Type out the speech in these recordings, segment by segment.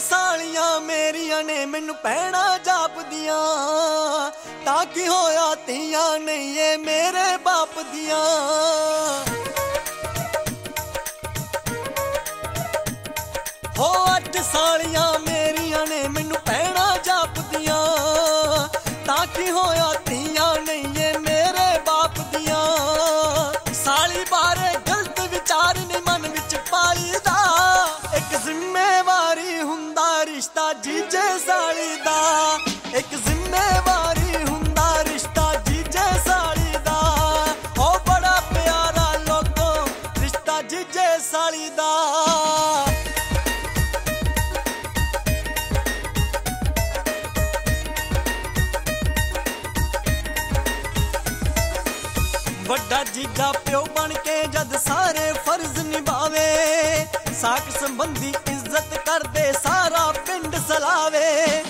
ਸਾਲੀਆਂ ਮੇਰੀਆਂ ਨੇ ਮੈਨੂੰ ਭੈਣਾਂ ਜਾਪਦੀਆਂ, ਤਾਂ ਕੀ ਹੋਇਆ ਧੀਆਂ ਨਹੀਂ ਏ ਮੇਰੇ ਬਾਪ ਦੀਆਂ। ਹੋ 8 ਸਾਲੀਆਂ ਮੇਰੀਆਂ ਨੇ ਮੈਨੂੰ ਭੈਣਾਂ ਜਾਪਦੀਆਂ, ਤਾਂ ਕੀ ਹੋਇਆ ਧੀਆਂ ਨਹੀਂ ਏ ਮੇਰੇ ਬਾਪ ਦੀਆਂ। ਸਾਲੀ ਬਾਰੇ ਗਲਤ ਵਿਚਾਰ ਨਹੀਂ ਮਨ ਵਿੱਚ ਪਾਲੀਦਾ, ਇੱਕ ਜ਼ਿੰਮੇਵਾਰੀ ਹੁੰਦਾ ਰਿਸ਼ਤਾ ਜੀਜੇ ਸਾਲੀ ਦਾ, ਇੱਕ ਜ਼ਿੰਮੇਵਾਰੀ ਹੁੰਦਾ ਰਿਸ਼ਤਾ ਜੀਜੇ ਸਾਲੀ ਦਾ। ਹੋ ਬੜਾ ਪਿਆਰਾ ਲੋਕੋ ਰਿਸ਼ਤਾ ਜੀਜੇ ਸਾਲੀ ਦਾ। ਵੱਡਾ ਜੀਜਾ ਪਿਓ ਬਣ ਕੇ ਜਦ ਸਾਰੇ ਫਰਜ਼ ਨਿਭਾਵੇ, ਸਾਕ ਸੰਬੰਧੀ ਇੱਜ਼ਤ ਕਰਦੇ ਸਾਰਾ ਪਿੰਡ ਸਲਾਵੇ।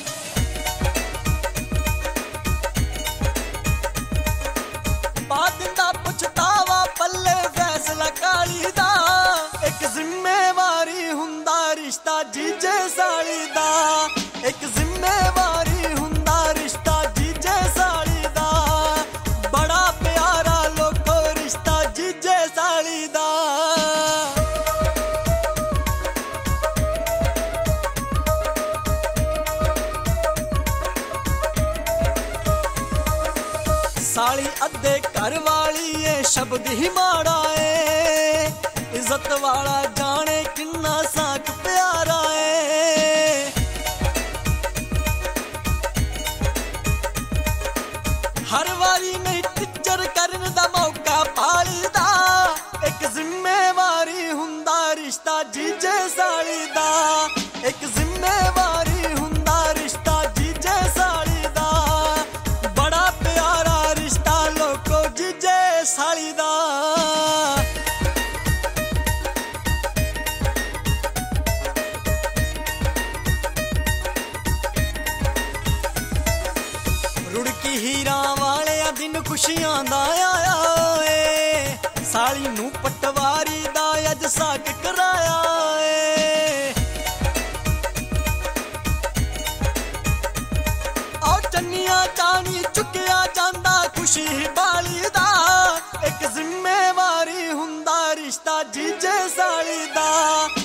ਪਾ ਦਿੰਦਾ ਪਛਤਾਵਾ ਪੱਲੇ ਫੈਸਲਾ ਕਾਲੀ ਦਾ, ਇੱਕ ਜ਼ਿੰਮੇਵਾਰੀ ਹੁੰਦਾ ਰਿਸ਼ਤਾ ਜੀਜੇ ਸਾਲੀ ਦਾ, ਇੱਕ ਜ਼ਿੰਮੇਵਾਰੀ ਹੁੰਦਾ ਰਿਸ਼ਤਾ ਜੀਜੇ ਸਾਲੀ ਦਾ। ਬੜਾ ਪਿਆਰਾ ਲੋਕੋ ਰਿਸ਼ਤਾ ਜੀਜੇ ਸਾਲੀ ਦਾ। ਸਾਲੀ ਅੱਧੇ ਘਰ ਵਾਲੀ ਏ ਸ਼ਬਦ ਹੀ ਮਾੜਾ ਏ, ਇੱਜ਼ਤ ਵਾਲਾ ਜਾਣੇ ਕਿੰਨਾ ਸਾਕ ਪਿਆਰਾ ਏ। ਹਰ ਵਾਰੀ ਨਹੀਂ ਟਿੱਚਰ ਕਰਨ ਦਾ ਮੌਕਾ ਪਾਲੀਦਾ, ਇੱਕ ਜ਼ਿੰਮੇਵਾਰੀ ਹੁੰਦਾ ਰਿਸ਼ਤਾ ਜੀਜੇ ਸਾਲੀ ਦਾ, ਇੱਕ ਜ਼ਿੰਮੇਵਾਰੀ ਹੁੰਦਾ ਰਿਸ਼ਤਾ ਜੀਜੇ ਸਾਲੀ ਦਾ। ਬੜਾ ਪਿਆਰਾ ਰਿਸ਼ਤਾ ਲੋਕੋ ਜੀਜੇ ਸਾਲੀ ਦਾ। ਰੁੜਕੀ ਹੀਰਾਂ ਵਾਲਿਆਂ ਦਿਨ ਖੁਸ਼ੀਆਂ ਦਾ ਆਇਆ ਏ, ਸਾਲੀ ਨੂੰ ਪਟਵਾਰੀ ਦਾ ਅੱਜ ਸਾਕ ਕਰਾਇਆ ਏ। ਆ ਚੰਨੀਆਂ ਚਾਣੀ ਚੁੱਕਿਆ ਜਾਂਦਾ ਖੁਸ਼ੀ ਬਾਲੀ ਦਾ, ਇੱਕ ਜ਼ਿੰਮੇਵਾਰੀ ਹੁੰਦਾ ਰਿਸ਼ਤਾ ਜੀਜੇ ਸਾਲੀ ਦਾ।